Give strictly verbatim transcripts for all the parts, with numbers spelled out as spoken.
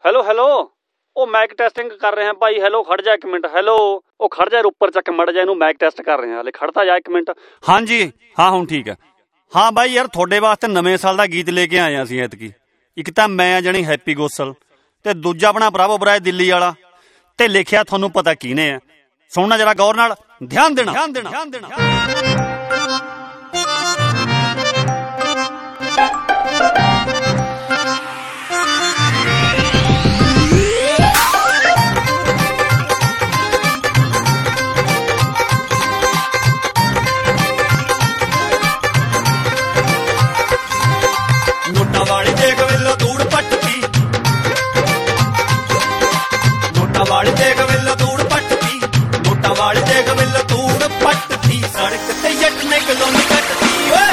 Hello hello ਉਹ mic testing ਕਰ ਰਹੇ ਹਾਂ ਭਾਈ। ਹੈਲੋ ਖੜ ਜਾ ਇੱਕ ਮਿੰਟ। ਹੈਲੋ ਉਹ ਖੜ ਜਾ, ਉੱਪਰ ਚੱਕ ਮੜ ਜਾ, ਇਹਨੂੰ ਮਾਈਕ ਟੈਸਟ ਕਰ ਰਹੇ ਹਾਂ। ਹਲੇ ਖੜਤਾ ਜਾ ਇੱਕ ਮਿੰਟ। ਹਾਂਜੀ ਹਾਂ ਹੁਣ ਠੀਕ ਹੈ। ਹਾਂ ਬਾਈ ਯਾਰ ਤੁਹਾਡੇ ਵਾਸਤੇ ਨਵੇਂ ਸਾਲ ਦਾ ਗੀਤ ਲੈ ਕੇ ਆਏ ਅਸੀਂ ਐਤਕੀ। ਇੱਕ ਤਾਂ ਮੈਂ ਜਾਣੀ ਹੈਪੀ ਗੋਸਲ ਤੇ ਦੂਜਾ ਆਪਣਾ ਬਰਾਵੋ ਬਰਾਏ ਦਿੱਲੀ ਵਾਲਾ, ਤੇ ਲਿਖਿਆ ਤੁਹਾਨੂੰ ਪਤਾ ਕਿਹਨੇ ਆ। ਸੁਣਨਾ ਜਰਾ ਗੌਰ ਨਾਲ, ਧਿਆਨ ਦੇਣਾ ਧਿਆਨ ਦੇਣਾ ਧਿਆਨ ਦੇਣਾ। ਨੋਟਾਂ ਵਾਲੀ ਦੇਖ ਵੇਲੋ ਧੂੜ ਪੱਟਦੀ, ਨੋਟਾਂ ਵਾਲੀ ਦੇਖ ਵੇਲੋ ਧੂੜ ਪੱਟਦੀ, ਨੋਟਾਂ ਵਾਲੀ ਦੇਖ ਵੇਲੋ ਧੂੜ ਪੱਟਦੀ, ਸੜਕ ਤੇ ਜੱਟ ਨੇ ਕਲੋਨੀ ਕੱਟਦੀ ਓਏ।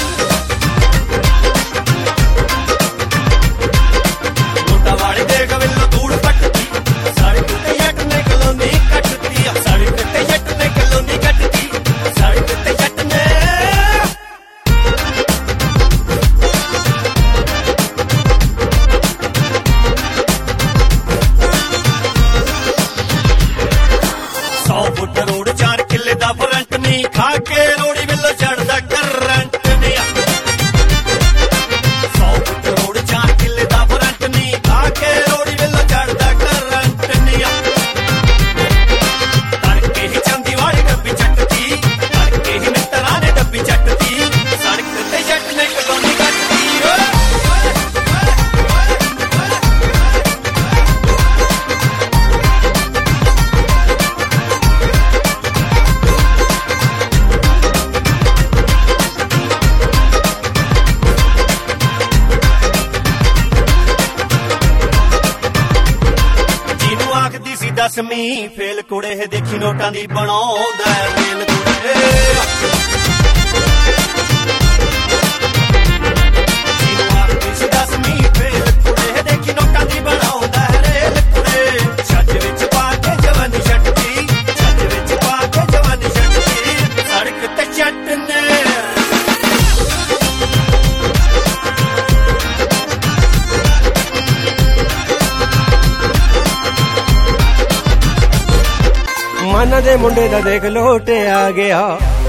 ਨੋਟਾਂ ਵਾਲੀ ਦੇਖ ਵੇਲੋ ਧੂੜ ਪੱਟਦੀ, ਸੜਕ ਤੇ ਜੱਟ ਨੇ ਕਲੋਨੀ ਕੱਟਦੀ, ਸੜਕ ਤੇ ਜੱਟ ਨੇ ਕਲੋਨੀ ਕੱਟਦੀ, ਸੜਕ ਤੇ ਜੱਟ ਨੇ। ਸੌ ਫੁੱਟ ਰੋਡ ਚਾਰ ਕਿੱਲੇ ਦਾ ਫਰੰਟ ਨੀ, ਖਾ ਕੇ ਰੋੜੀ ਵੇਲੋ ਚੜਦਾ ਕਰੰਟ ਨੀ। ਸੌ ਫੁੱਟ ਰੋਡ ਚਾਰ ਕਿੱਲੇ ਦਾ ਫਰੰਟ ਨੀ, ਖਾ ਕੇ ਰੋੜੀ ਵੇਲੋ ਚੜਦਾ ਕਰੰਟ ਨੀ। ਤੜਕੇ ਹੀ ਚਾਂਦੀ ਵਾਲੀ ਡੱਬੀ ਚੱਟਦੀ, ਤੜਕੇ ਹੀ ਮਿੱਤਰਾਂ ਨੇ ਡੱਬੀ ਚੱਟਦੀ, ਸੜਕ ਤੇ ਜੱਟ ਨੇ ਕਲੋਨੀ ਕੱਟਦੀ ਓਏ। ਆਖਦੀ ਸੀ ਦਸਵੀਂ ਫੇਲ ਕੁੜੇ, ਦੇਖੀ ਨੋਟਾਂ ਦੀ ਬਣਾਉਂਦਾ ਰੇਲ ਕੁੜੇ। ਜਿਹਨੂੰ ਆਖਦੀ ਸੀ ਦਸਵੀਂ ਫੇਲ ਕੁੜੇ, ਦੇਖੀ ਨੋਟਾਂ ਦੀ ਬਣਾਉਂਦਾ ਰੇਲ ਕੁੜੇ। ਛੱਜ ਵਿੱਚ ਪਾ ਕੇ ਜਵਾਨੀ ਛੱਡਦੀ, ਛੱਜ ਵਿੱਚ ਪਾ ਕੇ ਜਵਾਨੀ ਛੱਡਦੀ, ਸੜਕ ਤੇ ਜੱਟ ਨੇ। ਮਨ ਦੇ ਮੁੰਡੇ ਦਾ ਦੇਖ ਲੋਟ ਆ ਗਿਆ,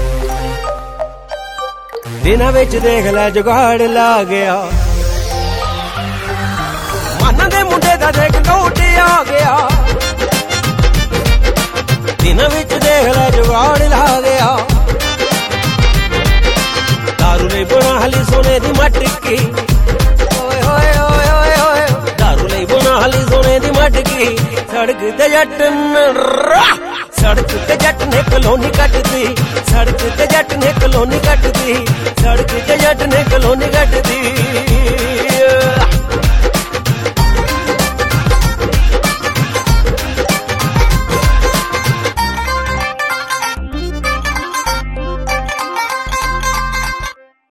ਦਿਨਾਂ ਵਿੱਚ ਦੇਖ ਲੈ ਜੁਗਾੜ ਲਾ ਗਿਆ। ਮਨ ਦੇ ਮੁੰਡੇ ਦਾ ਦੇਖ ਲੋਟ ਆ ਗਿਆ, ਦਿਨਾਂ ਵਿੱਚ ਦੇਖ ਲੈ ਜੁਗਾੜ ਲਾ ਗਿਆ। ਦਾਰੂ ਲਈ ਬਣਾ ਹਲੀ ਸੋਨੇ ਦੀ ਮਟਕੀ, ਓਏ ਹੋਏ ਓਏ ਓਏ ਓਏ, ਦਾਰੂ ਲਈ ਬਣਾ ਹਲੀ ਸੋਨੇ ਦੀ ਮਟਕੀ, ਸੜਕ ਤੇ ਜੱਟ ਸੜਕ ਤੇ ਜੱਟ ਨੇ ਕਲੋਨੀ ਕੱਟਦੀ, ਸੜਕ ਤੇ ਜੱਟ ਨੇ ਕਲੋਨੀ ਕੱਟਦੀ, ਸੜਕ ਤੇ ਜੱਟ ਨੇ ਕਲੋਨੀ ਕੱਟਦੀ।